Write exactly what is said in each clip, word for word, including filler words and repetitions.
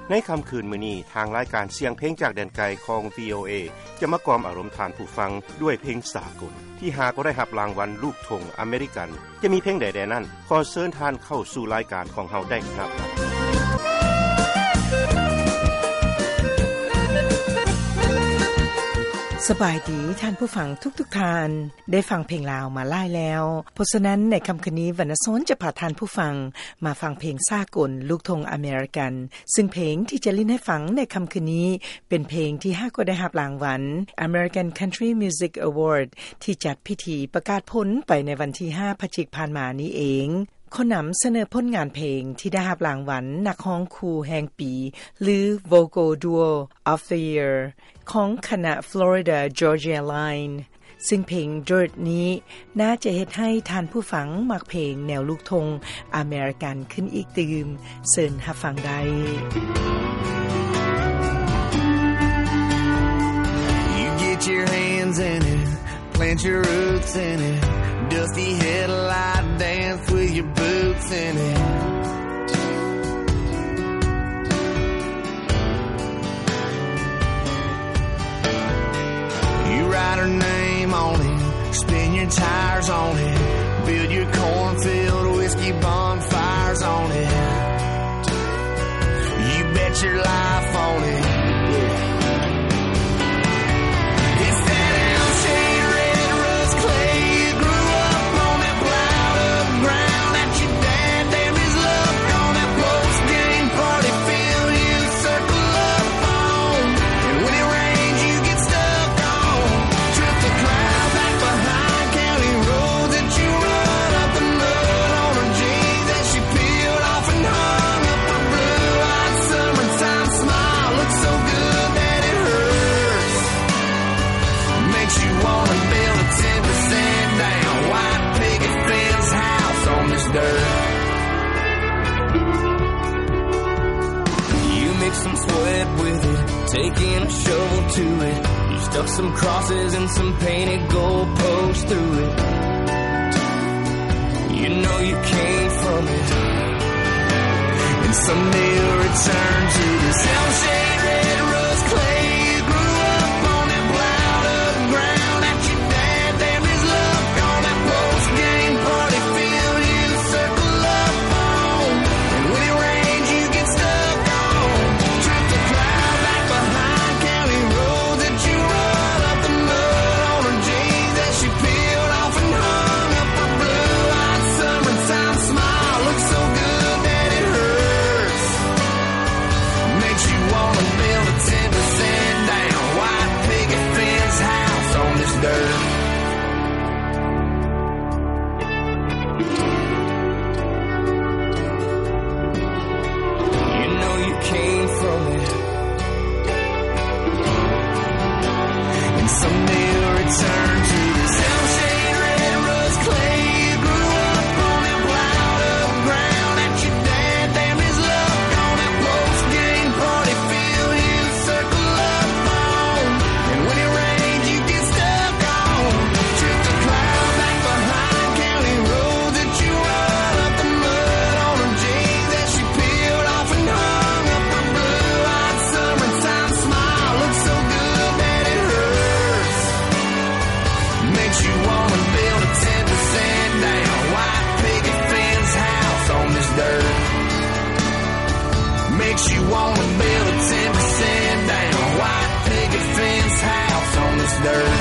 ในค่ำคืนมื้อนี้ทางรายการเสียงเพลงจากแดนไกลของ วี โอ เอ จะมากล่อมอารมณ์ทานผู้ฟังด้วยเพลงสากลที่หาก็ได้รับรางวัลลูกทุ่งอเมริกันจะมีเพลงใดๆนั้นขอเชิญท่านเข้าสู่รายการของเฮาได้ครับสบายดีท่านผู้ฟังทุกๆทท่านได้ฟังเพลงลาวมาหลายแล้วเพราะฉะนั้นในค่ำคืนนี้วรรณสนจะพาท่านผู้ฟังมาฟังเพลงสากลลูกทุ่งอเมริกันซึ่งเพลงที่จะเล่นให้ฟังในค่ำคืนนี้เป็นเพลงที่ห้าก็ได้รับรางวัล American Country Music Award ที่จัดพิธีประกาศผลไปในวันที่ห้าพฤศจิกายนผ่านมานี้เองขอนำเสนอผลงานเพลงที่ได้รับรางวัลนักร้องคู่แห่งปีหรือ Vocal Duo of the Year ของคณะ Florida Georgia Line ซึ่งเพลง Dirt นี้น่าจะเฮ็ดให้ท่านผู้ฟังมักเพลงแนวลูกทุ่งอเมริกันขึ้นอีกตื่มเชิญรับฟังได้ You get your hands in it, plant your roots in it, dusty headlight dance with your boots in it. You write her name on it, spin your tires on it, build your cornfield whiskey bonfires on it. You bet your life on it. Some sweat with it, taking a shovel to it. You stuck some crosses and some painted gold posts through it. You know you came from it, and someday you'll return to this shade red rose clay. You grew up on that plowed up ground that your dad damn his love on that post game party field you circle up on, and when it rains you get stuck on. You wanna build a ten percent down white picket fence house on this dirt.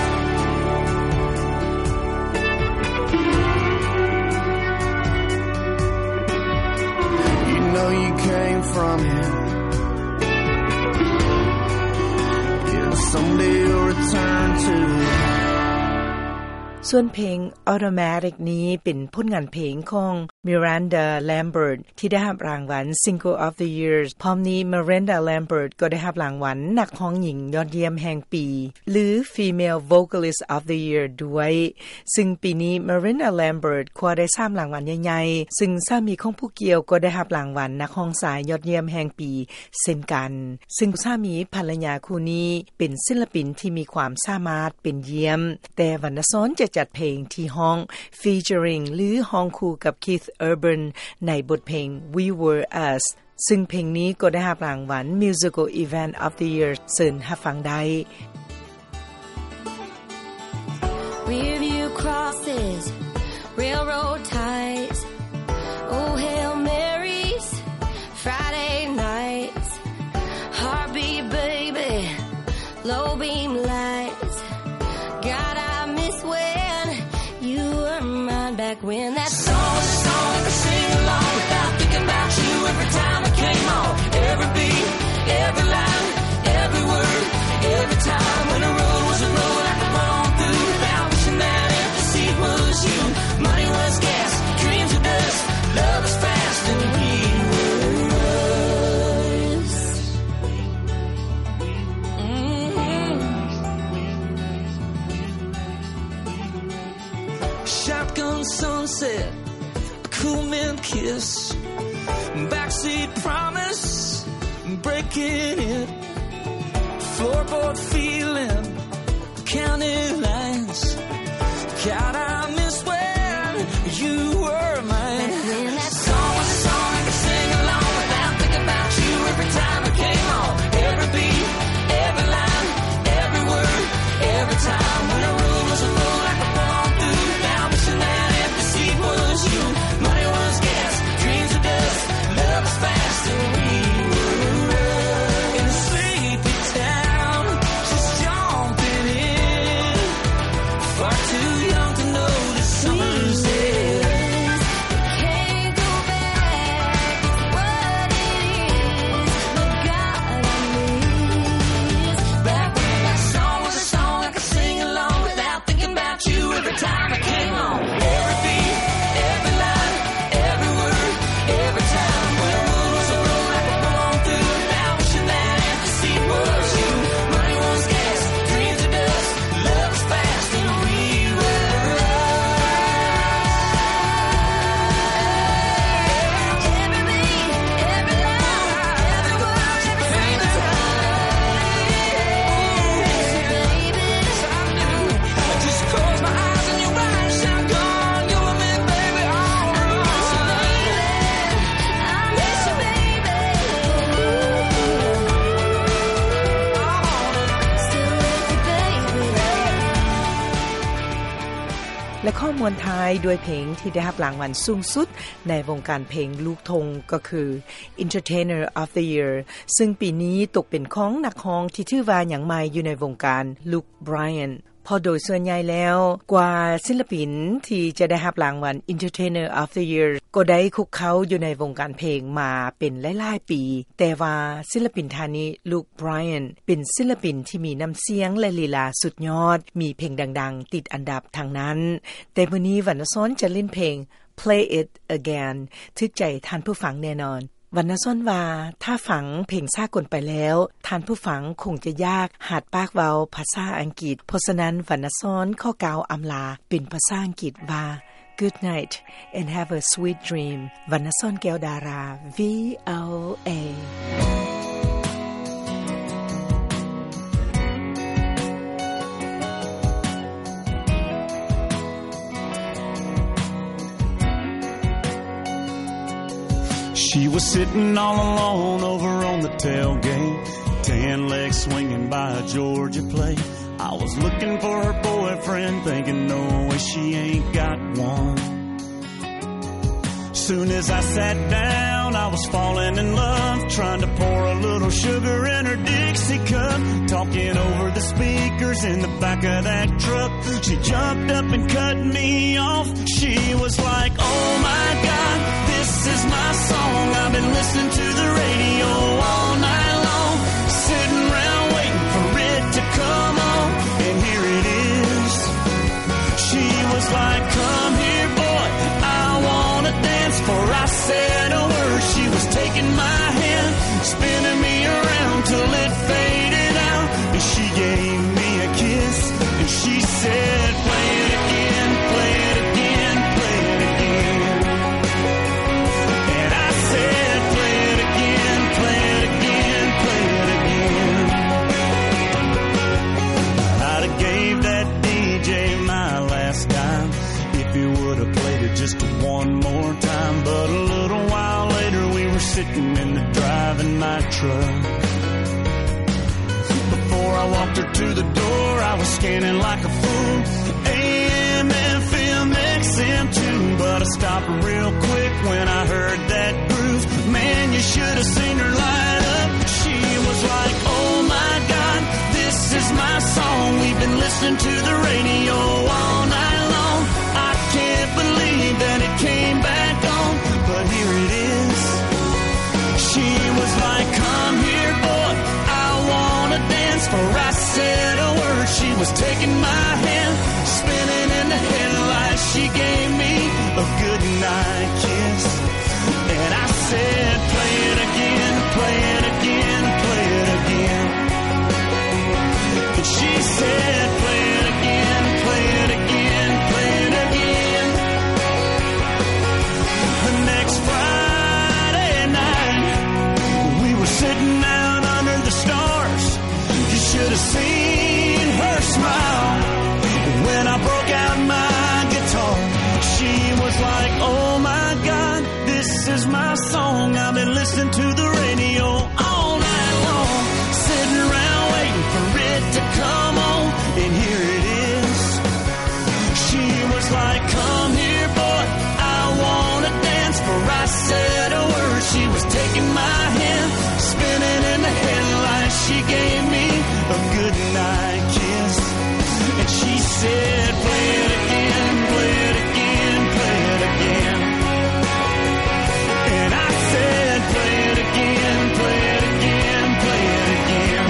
You know you came from it, yeah, someday you'll return to it. ส่วนเพลง Automatic นี้เป็นผลงานเพลงของ Miranda Lambert ที่ได้รับรางวัล Single of the Year พร้อมนี้ Miranda Lambert ก็ได้รับรางวัลนักร้องหญิงยอดเยี่ยมแห่งปีหรือ Female Vocalist of the Year ด้วยซึ่งปีนี้ Miranda Lambert คว้าได้สามรางวัลใหญ่ๆซึ่งสามีของผู้เกี่ยวก็ได้รับรางวัลนักร้องสายยอดเยี่ยมแห่งปีเช่นกันซึ่งสามีภรรยาคู่นี้เป็นศิลปินที่มีความสามารถเป็นเยี่ยมแต่วรรณสรจะจัดเพลงที่ห้อง featuring หรือห้องคู่กับ Keith Urban ในบทเพลง We Were Us ซึ่งเพลงนี้ก็ได้รับรางวัล Musical Event of the Year เชิญรับฟังได้ Review crosses railroad ties Oh Hail Marys Friday nights Heartbeat baby low beam lights God I miss when you were mine back when that song was a song I could sing along without thinking about you every time I came on every beat every line every word every time when the road was a road I could run through without wishing that every seat was you money was gas dreams were dust love was fast and we were us mm-hmm. Shotgun sunset a cool man kiss backseat promise breaking it floorboard feeling counting lines God I miss when you were mine and that song was a song I could sing along without thinking about you every time I came on every beat every line every word every time when the road was a road I could walk through without wishing that every seat was you money was gas dreams were dust love was fast and we were in a sleepy town just jumping in far too young to know the summer's end can't go back what it is but God I miss back when that song was a song I could sing along without thinking about you every time I came on every beat every line every word every time when the road was a road I could run through without wishing that every seat was you money was gas dreams were dust love was fast and we were every beat every line every word every time I just close my eyes and your eyes shotgun you and me baby all right I miss you baby still with you baby และข้อมูลท้ายด้วยเพลงที่ได้รับรางวัลสูงสุดในวงการเพลงลูกทุ่งก็คือ Entertainer of the Year ซึ่งปีนี้ตกเป็นของนักร้องที่ถือว่าอย่างใหม่อยู่ในวงการ Luke Bryan พอโดยส่วนใหญ่แล้วกว่าศิลปินที่จะได้รับรางวัล Entertainer of the Year ก็ได้คุกเขาอยู่ในวงการเพลงมาเป็นหลายๆปีแต่ว่าศิลปินท่านนี้ Luke Bryan เป็นศิลปินที่มีน้ำเสียงและลีลาสุดยอดมีเพลงดังๆติดอันดับทางนั้นแต่มื้อนี้วรรณซ้อนจะเล่นเพลง Play It Again ทึกใจท่านผู้ฟังแน่นอนวรรณซ้อนว่าถ้าฟังเพลงสากลไปแล้วท่านผู้ฟังคงจะยากหัดปากเว้าภาษาอังกฤษเพราะฉะนั้นวรรณซ้อนขอกล่าวอำลาเป็นภาษาอังกฤษว่า Good night and have a sweet dream วรรณซ้อนแก้วดารา วี โอ เอ She was sitting all alone over on the tailgate, tan legs swinging by a Georgia plate. I was looking for her boyfriend, thinking no way she ain't got one. Soon as I sat down, I was falling in love, trying to pour a little sugar in her Dixie cup, talking over the speakers in the back of that truck. She jumped up and cut me off. She was like, oh my God, this is my song. I've been listening to the radio all night long, sitting around waiting for it to come on, and here it is. She was like, come here boy, I wanna dance. Before I said a word, she was taking my hand, spinning me around till it faded out, and she gave me a kiss, and she said, play it again, play it again, play it again. And I said, play it again, play it again, play it again. I'd have gave that D J my last dime if he would have played it just one more time, but a little while later we were were sitting in the driving my truck. Before I walked her to the door, I was scanning like a fool. A M, F M, X M too. But I stopped real quick when I heard that groove. Man, you should have seen her light up. She was like, oh my God, this is my song. We've been listening to the radio all night long. I can't believe that it came back on, but here it is. She was like, come here, boy, I wanna dance. For I said a word, she was taking my hand, spinning in the headlights. She gave me a good night kiss, and I said, play it again, play it again, play it again. And she said, play it again, play it again, play it again. The next Friday night, we were sitting out under the stars. You should have seen her smile when I broke out my guitar. She was like, oh my God, this is my song. I've been listening to the radio all night long, sitting around waiting for it to come on, and here it is. She was like, come here, boy, I wanna dance. For I said a word, she was taking my hand, spinning in the headlights. She gave me a good night kiss, and she said, play it again, play it again, play it again. And I said, play it again, play it again, play it again.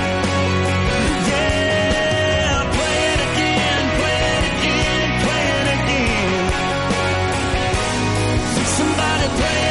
Yeah, play it again, play it again, play it again. Somebody play